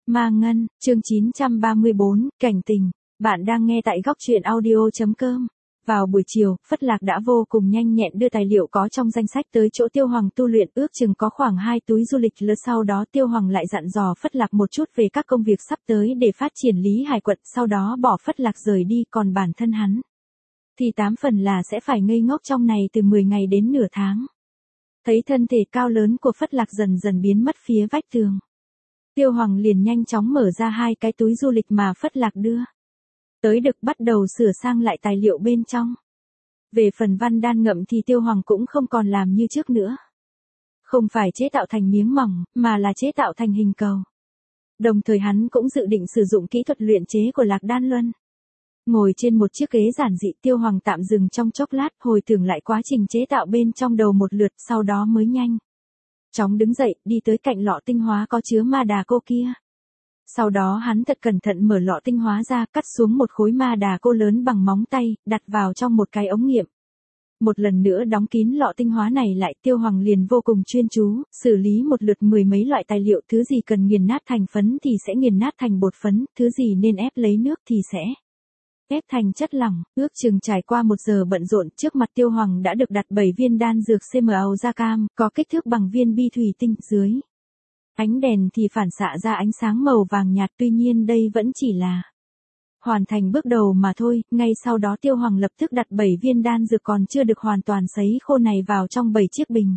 Ma Ngân, chương 934, cảnh tình. Bạn đang nghe tại góc truyện audio.com. Vào buổi chiều, Phất Lạc đã vô cùng nhanh nhẹn đưa tài liệu có trong danh sách tới chỗ Tiêu Hoàng tu luyện, ước chừng có khoảng 2 túi du lịch lứa. Sau đó Tiêu Hoàng lại dặn dò Phất Lạc một chút về các công việc sắp tới để phát triển Lý Hải quận, sau đó bỏ Phất Lạc rời đi, còn bản thân hắn thì 8 phần là sẽ phải ngây ngốc trong này từ 10 ngày đến nửa tháng. Thấy thân thể cao lớn của Phất Lạc dần dần biến mất phía vách tường, Tiêu Hoàng liền nhanh chóng mở ra 2 cái túi du lịch mà Phất Lạc đưa tới, được bắt đầu sửa sang lại tài liệu bên trong. Về phần văn đan ngậm thì Tiêu Hoàng cũng không còn làm như trước nữa. Không phải chế tạo thành miếng mỏng, mà là chế tạo thành hình cầu. Đồng thời hắn cũng dự định sử dụng kỹ thuật luyện chế của Lạc Đan Luân. Ngồi trên một chiếc ghế giản dị, Tiêu Hoàng tạm dừng trong chốc lát, hồi tưởng lại quá trình chế tạo bên trong đầu một lượt, sau đó mới nhanh chóng đứng dậy, đi tới cạnh lọ tinh hóa có chứa ma đà cô kia. Sau đó hắn thật cẩn thận mở lọ tinh hóa ra, cắt xuống một khối ma đà cô lớn bằng móng tay, đặt vào trong một cái ống nghiệm. Một lần nữa đóng kín lọ tinh hóa này lại, Tiêu Hoàng liền vô cùng chuyên chú, xử lý một lượt 10 mấy loại tài liệu, thứ gì cần nghiền nát thành phấn thì sẽ nghiền nát thành bột phấn, thứ gì nên ép lấy nước thì sẽ ép thành chất lỏng. Ước chừng trải qua 1 giờ bận rộn, trước mặt Tiêu Hoàng đã được đặt 7 viên đan dược CMO da cam, có kích thước bằng viên bi thủy tinh, dưới ánh đèn thì phản xạ ra ánh sáng màu vàng nhạt, tuy nhiên đây vẫn chỉ là hoàn thành bước đầu mà thôi. Ngay sau đó Tiêu Hoàng lập tức đặt 7 viên đan dược còn chưa được hoàn toàn sấy khô này vào trong 7 chiếc bình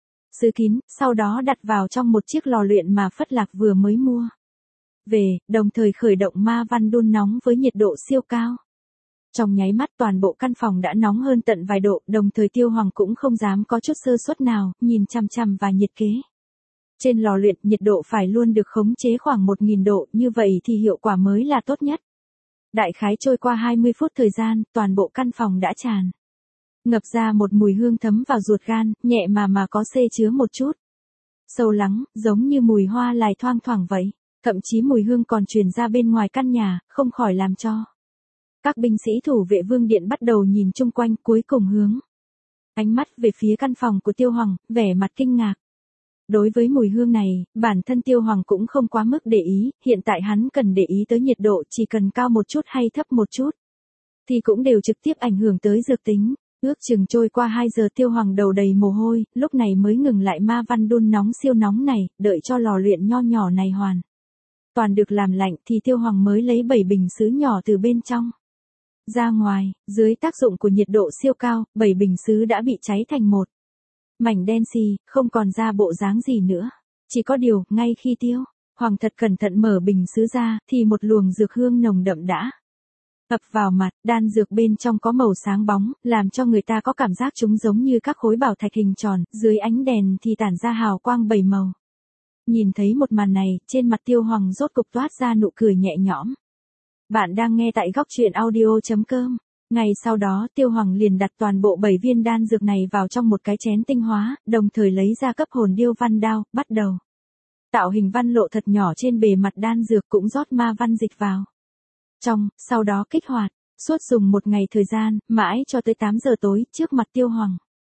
sứ kín, sau đó đặt vào trong một chiếc lò luyện mà Phất Lạc vừa mới mua về, đồng thời khởi động ma văn đun nóng với nhiệt độ siêu cao. Trong nháy mắt toàn bộ căn phòng đã nóng hơn tận vài độ, đồng thời Tiêu Hoàng cũng không dám có chút sơ suất nào, nhìn chằm chằm vào nhiệt kế trên lò luyện, nhiệt độ phải luôn được khống chế khoảng 1000 độ, như vậy thì hiệu quả mới là tốt nhất. Đại khái trôi qua 20 phút thời gian, toàn bộ căn phòng đã tràn ngập ra một mùi hương thấm vào ruột gan, nhẹ mà có xê chứa một chút sâu lắng, giống như mùi hoa lài thoang thoảng vậy. Thậm chí mùi hương còn truyền ra bên ngoài căn nhà, không khỏi làm cho các binh sĩ thủ vệ vương điện bắt đầu nhìn chung quanh, cuối cùng hướng ánh mắt về phía căn phòng của Tiêu Hoàng, vẻ mặt kinh ngạc. Đối với mùi hương này, bản thân Tiêu Hoàng cũng không quá mức để ý, hiện tại hắn cần để ý tới nhiệt độ, chỉ cần cao một chút hay thấp một chút thì cũng đều trực tiếp ảnh hưởng tới dược tính. Ước chừng trôi qua 2 giờ, Tiêu Hoàng đầu đầy mồ hôi, lúc này mới ngừng lại ma văn đun nóng siêu nóng này, đợi cho lò luyện nho nhỏ này hoàn toàn được làm lạnh thì Tiêu Hoàng mới lấy 7 bình sứ nhỏ từ bên trong ra ngoài. Dưới tác dụng của nhiệt độ siêu cao, 7 bình sứ đã bị cháy thành một mảnh đen xì, không còn ra bộ dáng gì nữa. Chỉ có điều, ngay khi Tiêu Hoàng thật cẩn thận mở bình sứ ra, thì một luồng dược hương nồng đậm đã ập vào mặt. Đan dược bên trong có màu sáng bóng, làm cho người ta có cảm giác chúng giống như các khối bảo thạch hình tròn, dưới ánh đèn thì tản ra hào quang 7 màu. Nhìn thấy một màn này, trên mặt Tiêu Hoàng rốt cục toát ra nụ cười nhẹ nhõm. Bạn đang nghe tại góc truyện audio.com. Ngay sau đó, Tiêu Hoàng liền đặt toàn bộ 7 viên đan dược này vào trong một cái chén tinh hóa, đồng thời lấy ra cấp hồn điêu văn đao, bắt đầu tạo hình văn lộ thật nhỏ trên bề mặt đan dược, cũng rót ma văn dịch vào trong, sau đó kích hoạt. Suốt dùng 1 ngày thời gian, mãi cho tới 8 giờ tối, trước mặt Tiêu Hoàng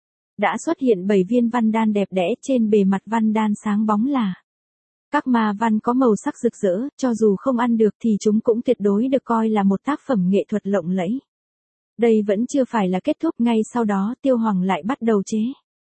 đã xuất hiện 7 viên văn đan đẹp đẽ, trên bề mặt văn đan sáng bóng là các ma văn có màu sắc rực rỡ, cho dù không ăn được thì chúng cũng tuyệt đối được coi là một tác phẩm nghệ thuật lộng lẫy. Đây vẫn chưa phải là kết thúc, ngay sau đó Tiêu Hoàng lại bắt đầu chế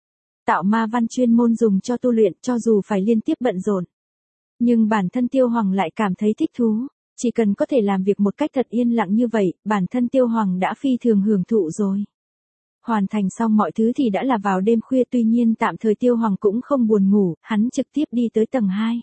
tạo ma văn chuyên môn dùng cho tu luyện, cho dù phải liên tiếp bận rộn. Nhưng bản thân Tiêu Hoàng lại cảm thấy thích thú, chỉ cần có thể làm việc một cách thật yên lặng như vậy, bản thân Tiêu Hoàng đã phi thường hưởng thụ rồi. Hoàn thành xong mọi thứ thì đã là vào đêm khuya, tuy nhiên tạm thời Tiêu Hoàng cũng không buồn ngủ, hắn trực tiếp đi tới tầng 2.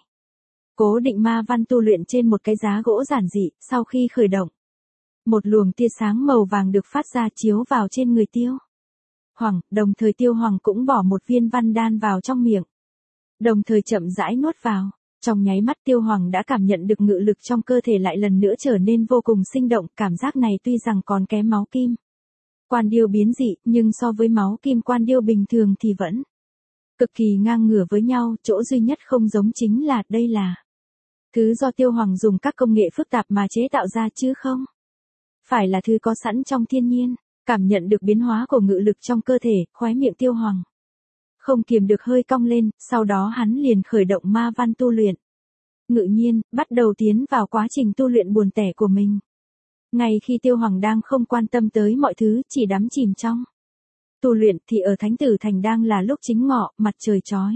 Cố định ma văn tu luyện trên một cái giá gỗ giản dị, sau khi khởi động, một luồng tia sáng màu vàng được phát ra chiếu vào trên người Tiêu Hoàng, đồng thời Tiêu Hoàng cũng bỏ một viên văn đan vào trong miệng, đồng thời chậm rãi nuốt vào. Trong nháy mắt Tiêu Hoàng đã cảm nhận được ngự lực trong cơ thể lại lần nữa trở nên vô cùng sinh động, cảm giác này tuy rằng còn kém máu kim quan điêu biến dị, nhưng so với máu kim quan điêu bình thường thì vẫn cực kỳ ngang ngửa với nhau. Chỗ duy nhất không giống chính là đây là thứ do Tiêu Hoàng dùng các công nghệ phức tạp mà chế tạo ra, chứ không phải là thứ có sẵn trong thiên nhiên. Cảm nhận được biến hóa của ngự lực trong cơ thể, khóe miệng Tiêu Hoàng không kiềm được hơi cong lên, sau đó hắn liền khởi động ma văn tu luyện. ngự nhiên, bắt đầu tiến vào quá trình tu luyện buồn tẻ của mình. Ngay khi Tiêu Hoàng đang không quan tâm tới mọi thứ, chỉ đắm chìm trong tu luyện thì ở Thánh Tử Thành đang là lúc chính ngọ, mặt trời chói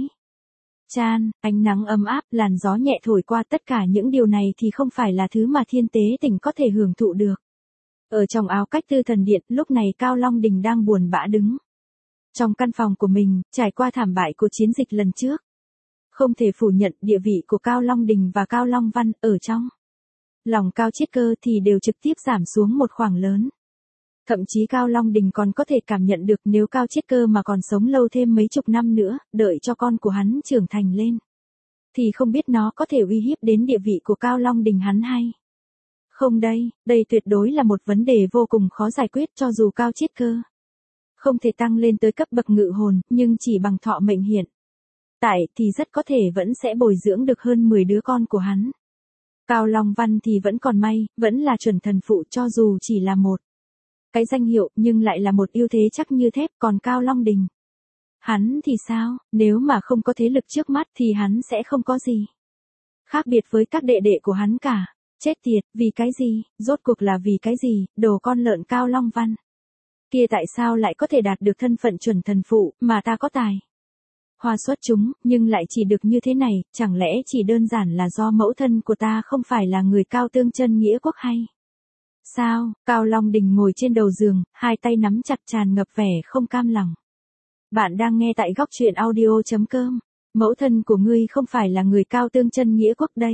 chan, ánh nắng ấm áp, làn gió nhẹ thổi qua, tất cả những điều này thì không phải là thứ mà Thiên Tế Tỉnh có thể hưởng thụ được. Ở trong áo cách tư thần điện, lúc này Cao Long Đình đang buồn bã đứng trong căn phòng của mình, trải qua thảm bại của chiến dịch lần trước. Không thể phủ nhận địa vị của Cao Long Đình và Cao Long Văn ở trong lòng Cao Chiết Cơ thì đều trực tiếp giảm xuống một khoảng lớn. Thậm chí Cao Long Đình còn có thể cảm nhận được nếu Cao Chiết Cơ mà còn sống lâu thêm mấy chục năm nữa, đợi cho con của hắn trưởng thành lên, thì không biết nó có thể uy hiếp đến địa vị của Cao Long Đình hắn hay không đây tuyệt đối là một vấn đề vô cùng khó giải quyết cho dù Cao Chiết Cơ không thể tăng lên tới cấp bậc ngự hồn, nhưng chỉ bằng thọ mệnh hiện tại thì rất có thể vẫn sẽ bồi dưỡng được hơn 10 đứa con của hắn. Cao Long Văn thì vẫn còn may, vẫn là chuẩn thần phụ cho dù chỉ là một cái danh hiệu nhưng lại là một ưu thế chắc như thép, còn Cao Long Đình. Hắn thì sao, nếu mà không có thế lực trước mắt thì hắn sẽ không có gì khác biệt với các đệ đệ của hắn cả. Chết tiệt, vì cái gì, rốt cuộc là vì cái gì, đồ con lợn Cao Long Văn kia tại sao lại có thể đạt được thân phận chuẩn thần phụ, mà ta có tài hoa xuất chúng, nhưng lại chỉ được như thế này, chẳng lẽ chỉ đơn giản là do mẫu thân của ta không phải là người Cao Tương Chân nghĩa quốc hay sao? Cao Long Đình ngồi trên đầu giường, hai tay nắm chặt, tràn ngập vẻ không cam lòng. Bạn đang nghe tại góc truyện audio.com. Mẫu thân của ngươi không phải là người Cao Tương Chân nghĩa quốc đây.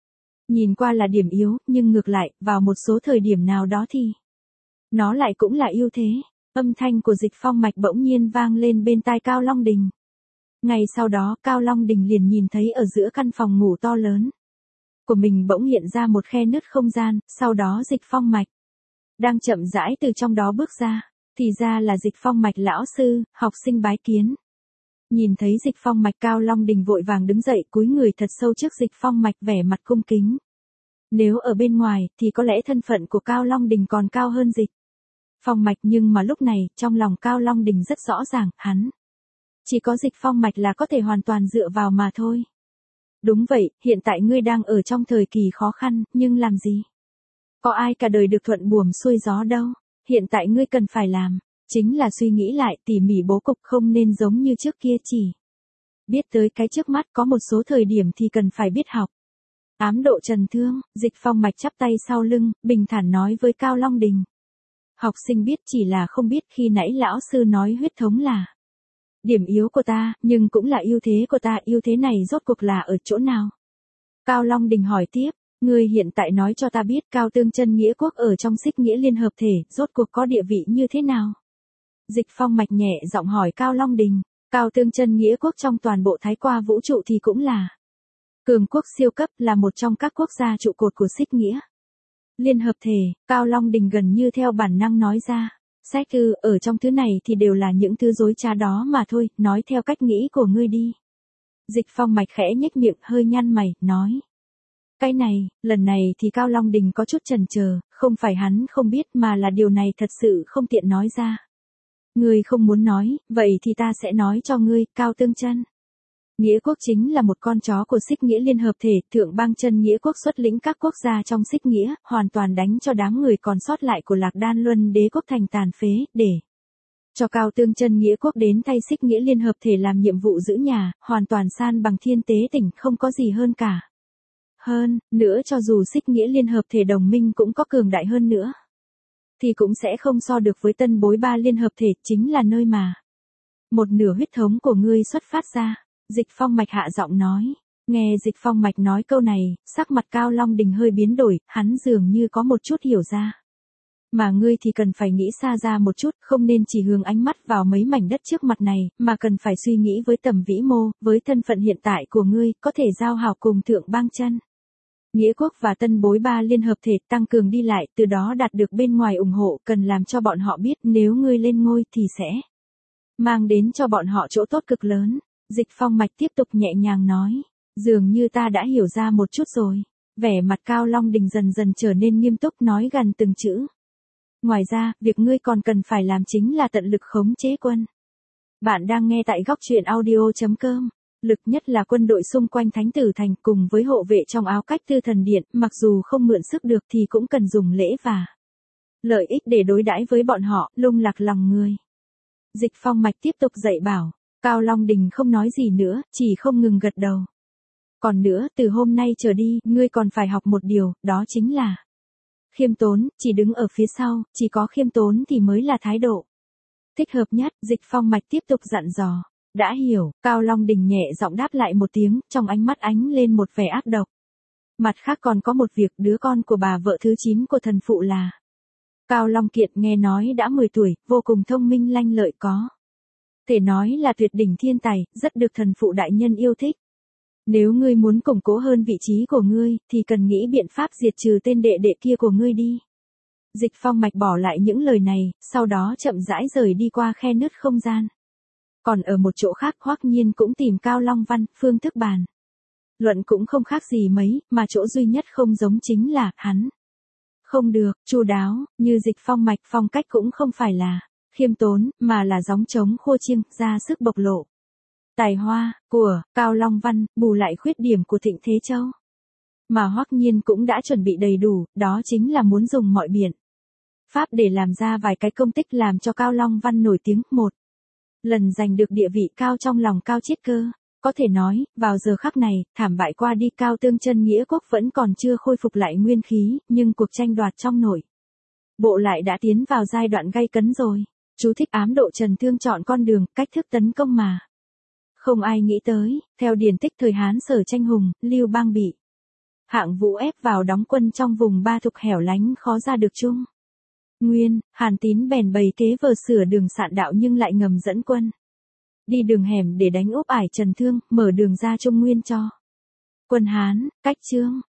Nhìn qua là điểm yếu, nhưng ngược lại, vào một số thời điểm nào đó thì nó lại cũng là ưu thế. Âm thanh của Dịch Phong Mạch bỗng nhiên vang lên bên tai Cao Long Đình. Ngay sau đó, Cao Long Đình liền nhìn thấy ở giữa căn phòng ngủ to lớn của mình bỗng hiện ra một khe nứt không gian, sau đó Dịch Phong Mạch đang chậm rãi từ trong đó bước ra, thì ra là Dịch Phong Mạch lão sư, học sinh bái kiến. Nhìn thấy Dịch Phong Mạch, Cao Long Đình vội vàng đứng dậy, cúi người thật sâu trước Dịch Phong Mạch, vẻ mặt cung kính. Nếu ở bên ngoài thì có lẽ thân phận của Cao Long Đình còn cao hơn Dịch Phong Mạch, nhưng mà lúc này, trong lòng Cao Long Đình rất rõ ràng, hắn chỉ có Dịch Phong Mạch là có thể hoàn toàn dựa vào mà thôi. Đúng vậy, hiện tại ngươi đang ở trong thời kỳ khó khăn, nhưng làm gì có ai cả đời được thuận buồm xuôi gió đâu. Hiện tại ngươi cần phải làm chính là suy nghĩ lại, tỉ mỉ bố cục, không nên giống như trước kia chỉ biết tới cái trước mắt, có một số thời điểm thì cần phải biết học ám độ trần thương. Dịch Phong Mạch chắp tay sau lưng, bình thản nói với Cao Long Đình. Học sinh biết, chỉ là không biết khi nãy lão sư nói huyết thống là điểm yếu của ta, nhưng cũng là ưu thế của ta, ưu thế này rốt cuộc là ở chỗ nào? Cao Long Đình hỏi tiếp, ngươi hiện tại nói cho ta biết Cao Tương Chân nghĩa quốc ở trong Xích Nghĩa Liên Hợp Thể, rốt cuộc có địa vị như thế nào? Dịch Phong Mạch nhẹ giọng hỏi Cao Long Đình. Cao Tương Chân nghĩa quốc trong toàn bộ Thái Qua vũ trụ thì cũng là cường quốc siêu cấp, là một trong các quốc gia trụ cột của Xích Nghĩa Liên Hợp Thể. Cao Long Đình gần như theo bản năng nói ra. Sách ư, ở trong thứ này thì đều là những thứ dối trá đó mà thôi, nói theo cách nghĩ của ngươi đi. Dịch Phong Mạch khẽ nhếch miệng, hơi nhăn mày, nói. Cái này, lần này thì Cao Long Đình có chút chần chờ, không phải hắn không biết mà là điều này thật sự không tiện nói ra. Ngươi không muốn nói, vậy thì ta sẽ nói cho ngươi, Cao Tương Chân nghĩa quốc chính là một con chó của Xích Nghĩa Liên Hợp Thể, Thượng Bang Chân nghĩa quốc xuất lĩnh các quốc gia trong Xích Nghĩa, hoàn toàn đánh cho đám người còn sót lại của Lạc Đan Luân Đế quốc thành tàn phế, để cho Cao Tương Chân nghĩa quốc đến thay Xích Nghĩa Liên Hợp Thể làm nhiệm vụ giữ nhà, hoàn toàn san bằng Thiên Tế Tỉnh, không có gì hơn cả. Hơn nữa, cho dù Xích Nghĩa Liên Hợp Thể đồng minh cũng có cường đại hơn nữa, thì cũng sẽ không so được với Tân Bối Ba Liên Hợp Thể, chính là nơi mà một nửa huyết thống của ngươi xuất phát ra. Dịch Phong Mạch hạ giọng nói. Nghe Dịch Phong Mạch nói câu này, sắc mặt Cao Long Đình hơi biến đổi, hắn dường như có một chút hiểu ra. Mà ngươi thì cần phải nghĩ xa ra một chút, không nên chỉ hướng ánh mắt vào mấy mảnh đất trước mặt này, mà cần phải suy nghĩ với tầm vĩ mô, với thân phận hiện tại của ngươi, có thể giao hảo cùng Thượng Bang Chân nghĩa quốc và Tân Bối Ba Liên Hợp Thể, tăng cường đi lại, từ đó đạt được bên ngoài ủng hộ, cần làm cho bọn họ biết nếu ngươi lên ngôi thì sẽ mang đến cho bọn họ chỗ tốt cực lớn. Dịch Phong Mạch tiếp tục nhẹ nhàng nói, dường như ta đã hiểu ra một chút rồi. Vẻ mặt Cao Long Đình dần dần trở nên nghiêm túc, nói gần từng chữ. Ngoài ra, việc ngươi còn cần phải làm chính là tận lực khống chế quân. Bạn đang nghe tại góc truyện audio.com. lực nhất là quân đội xung quanh Thánh Tử Thành cùng với hộ vệ trong áo cách Tư Thần Điện, mặc dù không mượn sức được thì cũng cần dùng lễ và lợi ích để đối đãi với bọn họ, lung lạc lòng người. Dịch Phong Mạch tiếp tục dạy bảo, Cao Long Đình không nói gì nữa, chỉ không ngừng gật đầu. Còn nữa, từ hôm nay trở đi, ngươi còn phải học một điều, đó chính là khiêm tốn, chỉ đứng ở phía sau, chỉ có khiêm tốn thì mới là thái độ thích hợp nhất. Dịch Phong Mạch tiếp tục dặn dò. Đã hiểu, Cao Long Đình nhẹ giọng đáp lại một tiếng, trong ánh mắt ánh lên một vẻ ác độc. Mặt khác còn có một việc, đứa con của bà vợ thứ 9 của thần phụ là Cao Long Kiện, nghe nói đã 10 tuổi, vô cùng thông minh lanh lợi, có thể nói là tuyệt đỉnh thiên tài, rất được thần phụ đại nhân yêu thích. Nếu ngươi muốn củng cố hơn vị trí của ngươi, thì cần nghĩ biện pháp diệt trừ tên đệ đệ kia của ngươi đi. Dịch Phong Mạch bỏ lại những lời này, sau đó chậm rãi rời đi qua khe nứt không gian. Còn ở một chỗ khác, Hoắc Nhiên cũng tìm Cao Long Văn, phương thức bàn luận cũng không khác gì mấy, mà chỗ duy nhất không giống chính là, hắn không được chu đáo, như Dịch Phong Mạch, phong cách cũng không phải là khiêm tốn, mà là gióng trống khua chiêng, ra sức bộc lộ tài hoa của Cao Long Văn, bù lại khuyết điểm của Thịnh Thế Châu. Mà Hoắc Nhiên cũng đã chuẩn bị đầy đủ, đó chính là muốn dùng mọi biện pháp để làm ra vài cái công tích làm cho Cao Long Văn nổi tiếng, một lần giành được địa vị cao trong lòng Cao Chiết Cơ. Có thể nói, vào giờ khắc này, thảm bại qua đi, Cao Tương Chân Nghĩa Quốc vẫn còn chưa khôi phục lại nguyên khí, nhưng cuộc tranh đoạt trong nội bộ lại đã tiến vào giai đoạn gay cấn rồi. Chú thích: ám độ Trần Thương chọn con đường, cách thức tấn công mà không ai nghĩ tới. Theo điển tích thời Hán Sở Tranh Hùng, Lưu Bang bị Hạng Vũ ép vào đóng quân trong vùng Ba Thục hẻo lánh khó ra được Trung Nguyên. Hàn Tín bèn bày kế vờ sửa đường sạn đạo nhưng lại ngầm dẫn quân đi đường hẻm để đánh úp ải Trần Thương, mở đường ra Trung Nguyên cho quân Hán. Cách chương